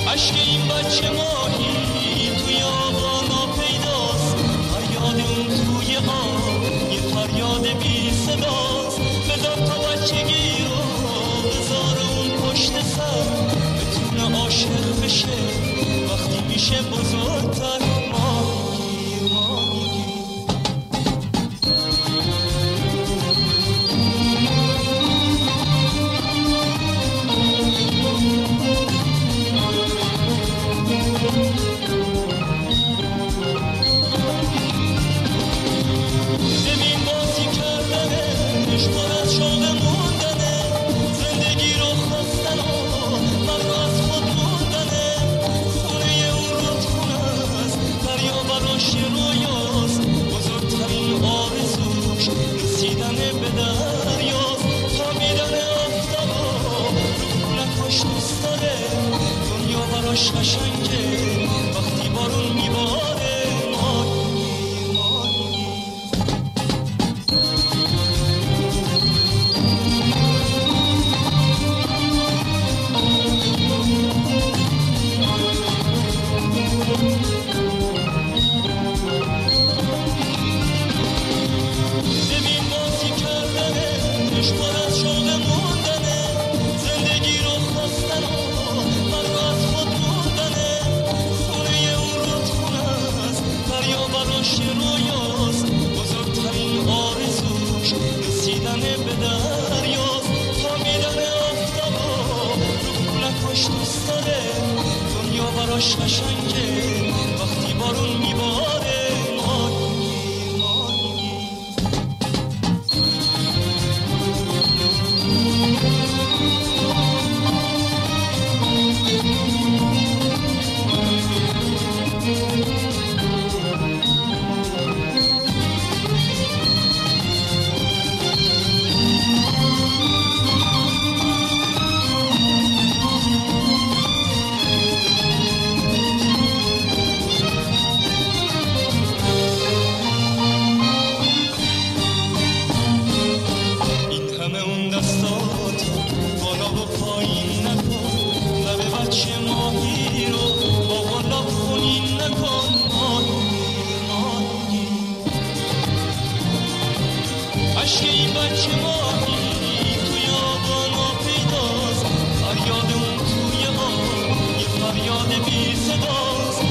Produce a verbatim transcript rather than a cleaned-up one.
عشق این بچه ماهی توی آبانا پیداست، فریاد اون توی آب یه فریاد بی صداست. بذار تا بچگی رو بذار اون پشت سر، بتونه عاشق بشه وقتی میشه بزرگتر. ماهی ماهی ببین بازی کردنش پر از شوق موندنه، زندگی رو خواستن و من رو از خود موندنه. خونه اون رودخونه است، دریا براش رویاست، بزرگترین آرزوش رسیدن به دریاست. خوابیدن آفتاب و رو کولکاش دوست داره، دنیا براش قشنگه وقتی بارون میباره. ماهی ماهی ببین بازی کردنش پر از شوق موندنه، زندگی رو خواستن و من رو از خود موندنه. خونه اون رودخونه است، دریا براش رویاست، بزرگترین آرزوش رسیدن به دریاست. خوابیدن آفتاب و رو کولکاش دوست داره، دنیا براش قشنگه وقتی بارون میباره. ماهی ماهی این همه اون دستات بالا و پایین نکن، لب بچه ماهی رو با بالا خونین نکن. ماهی ماهی عشق این بچه ماهی توی آبانا پیداست، فریاد اون توی آب یه فریاد بی صداست.